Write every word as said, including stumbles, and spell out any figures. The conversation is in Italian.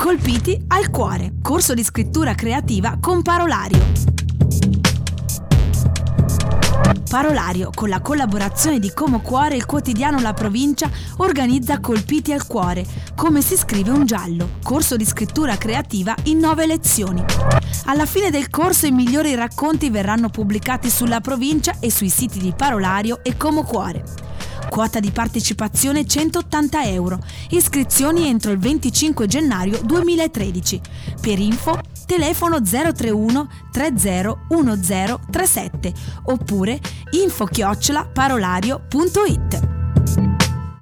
Colpiti al cuore, corso di scrittura creativa con Parolario. Parolario, con la collaborazione di Como Cuore, il quotidiano La Provincia, organizza Colpiti al cuore, come si scrive un giallo, corso di scrittura creativa in nove lezioni. Alla fine del corso i migliori racconti verranno pubblicati sulla Provincia e sui siti di Parolario e Como Cuore. Quota di partecipazione centottanta euro. Iscrizioni entro il venticinque gennaio duemilatredici. Per info telefono zero tre uno tre zero uno zero tre sette oppure info chiocciola parolario punto it.